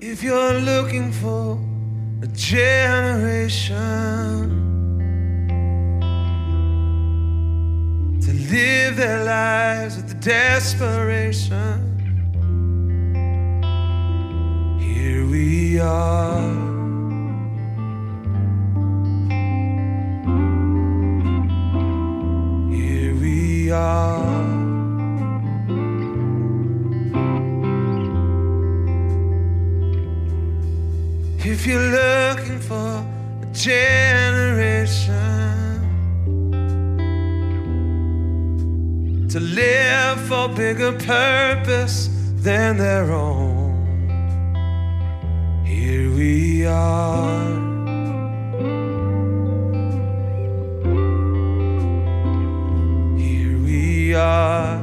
If you're looking for a generation to live their lives with desperation, here we are. Here we are. If you're looking for a generation to live for bigger purpose than their own, here we are. Here we are.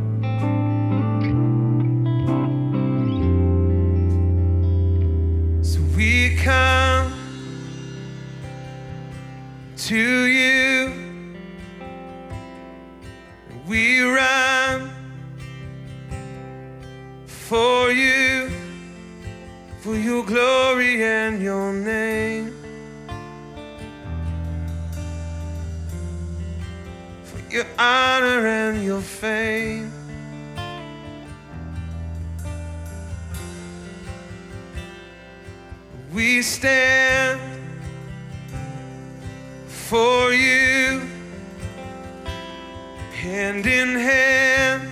We come to you, we run for you, for your glory and your name, for your honor and your fame. We stand for you, hand in hand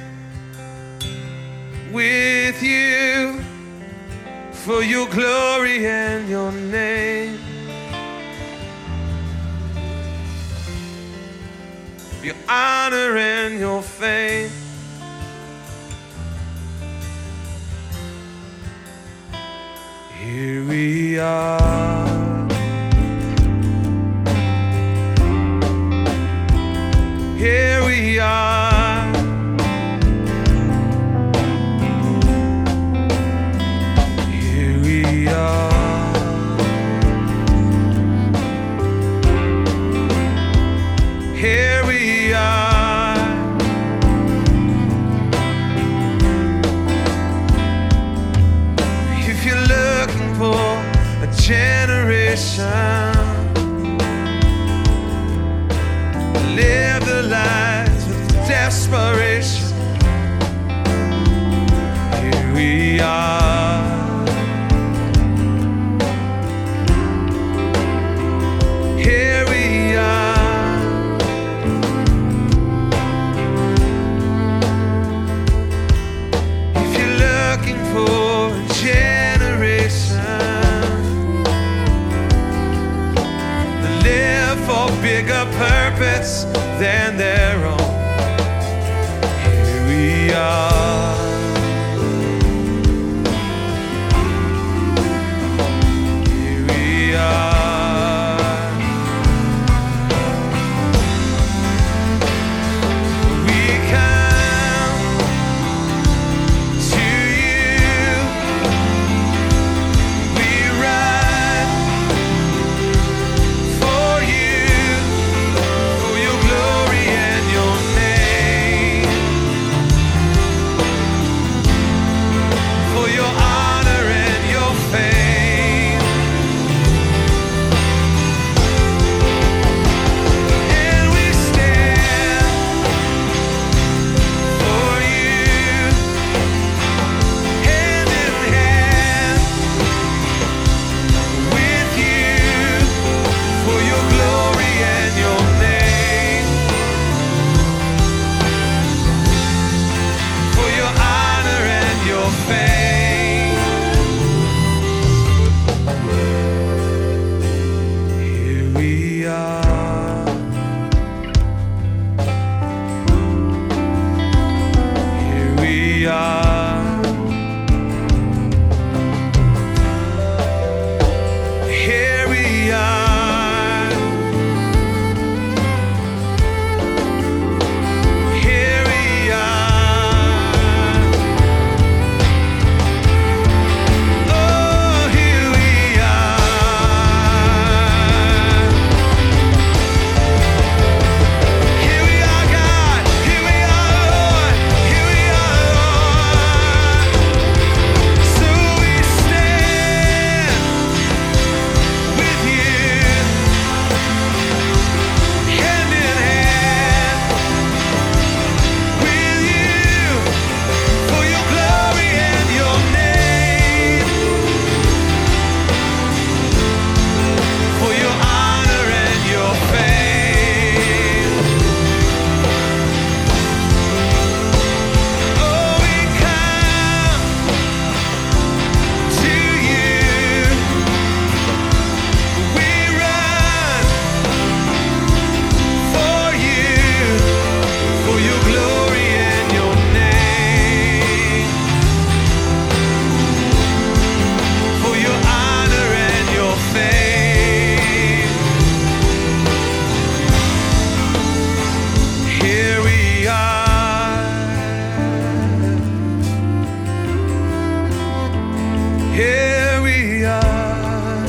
with you, for your glory and your name, your honor and your fame. Here we are. Here we are. Here we are. Here we are. If you're looking for a generation, live the lives with desperation, here we are. Here we are. If you're looking for a generation to live for bigger purpose than their own, here we are. Here we are. We come to you, we run for you, for your glory and your we are.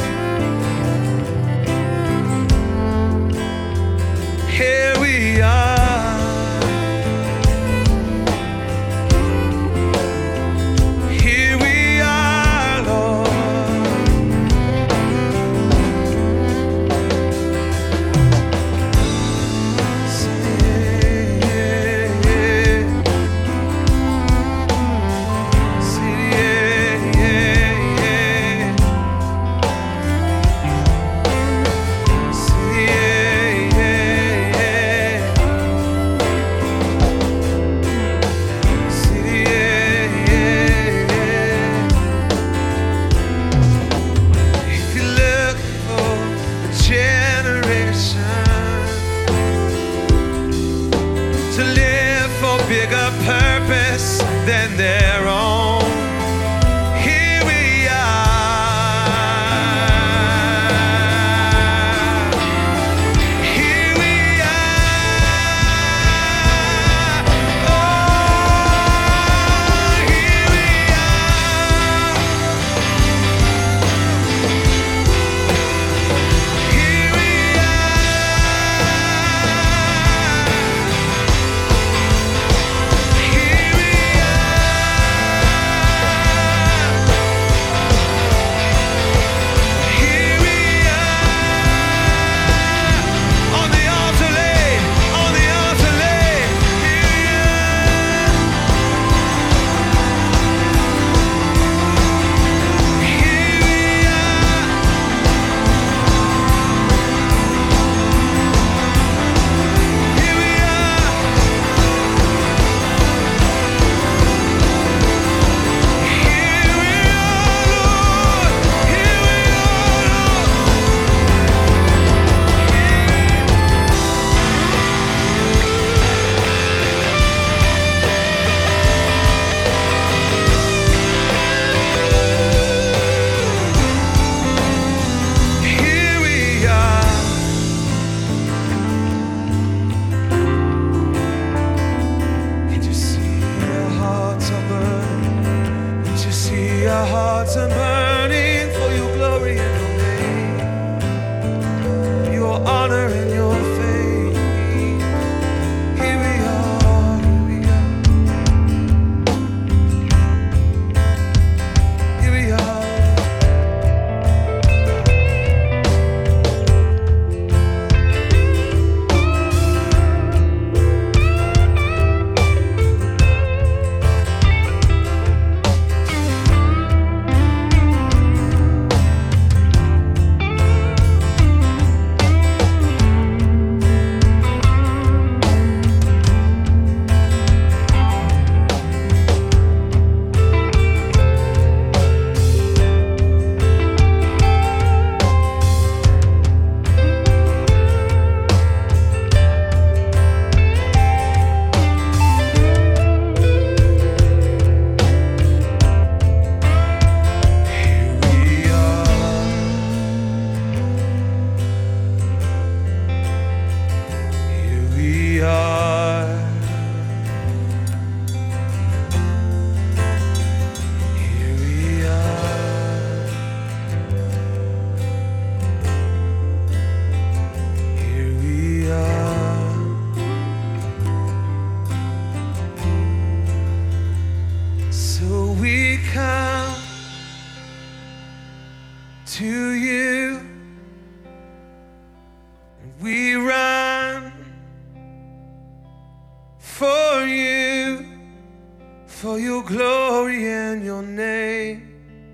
Here we are. Here we are, Lord. Bigger purpose than their own. Here we are. Here we are. Oh, here we are. Here we our hearts are burning for your glory and your name, your honor and your fame. Here we are, here we are. Here we are. We come to you, we run for you, for your glory and your name,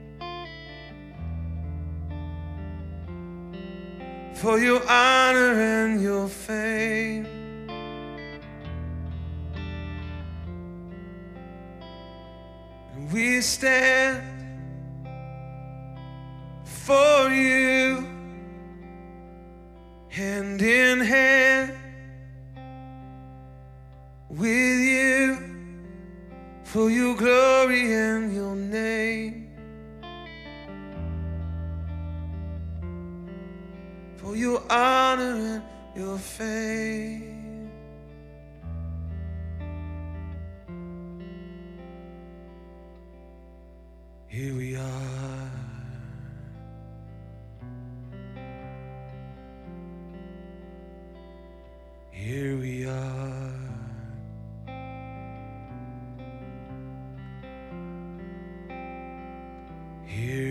for your honor and your fame. We stand for you, hand in hand with you, for your glory and your name, for your honor and your fame. Here we are. Here